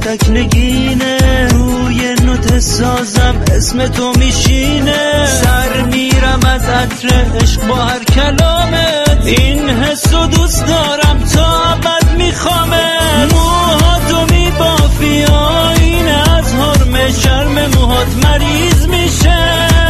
تک نگینه، روی نوت سازم اسم تو میشینه، سر میرم از عطر عشق با هر کلامت، این حسو دوست دارم تا ابد میخوامت. موهاتو میبافی آینه از حرم شرم موهات مریض میشه،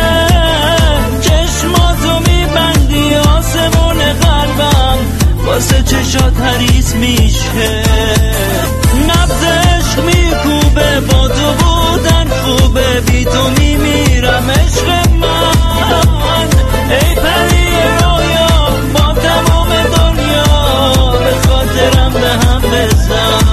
چشماتو میبندی آسمون قلبم واسه چشات هریس میشه، نبض عشق میکوبه با تو بودن خوبه، بی تو میمیرم عشق من، ای پری رویا با تمام دنیا به خاطرم به هم بزن.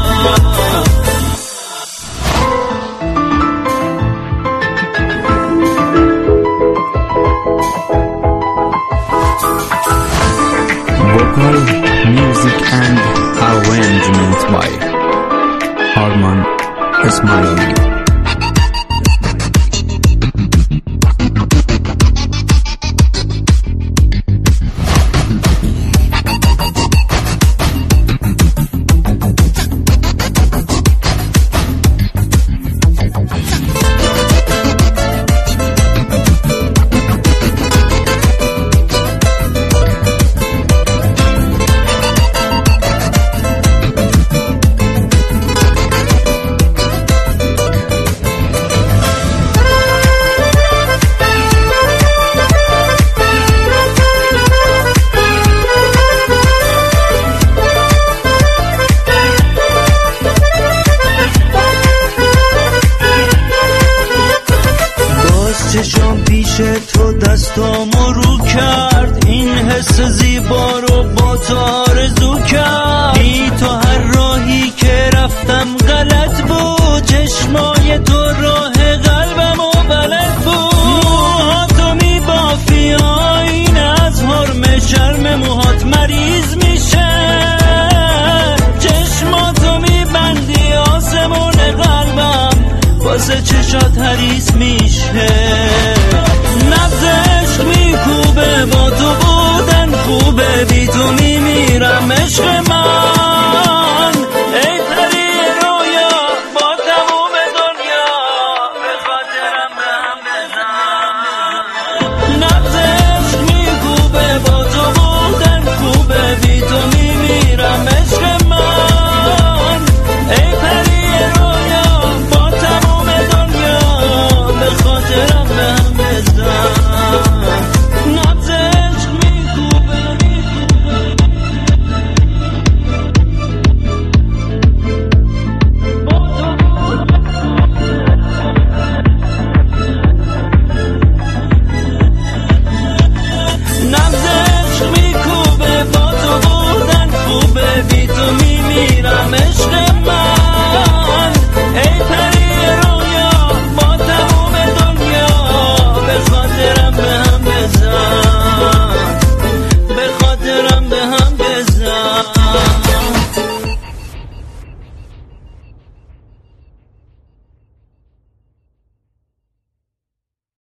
Vocal, music and arrangement by Harman Esmaili. چشام پیش تو دستامو رو کرد، این حس زیبا رو با تو آرزو کرد، بی تو هر راهی که رفتم غلط بود، چشمای تو راه قلبمو بلد بود، موهاتو میبافی آینه از حرم شرم موهات مریض میشه، چشماتو میبندی آسمون قلبم واسه چشات هریس میشه، نبض عشق میکوبه با تو بودن خوبه، بی تو میمیرم عشق من.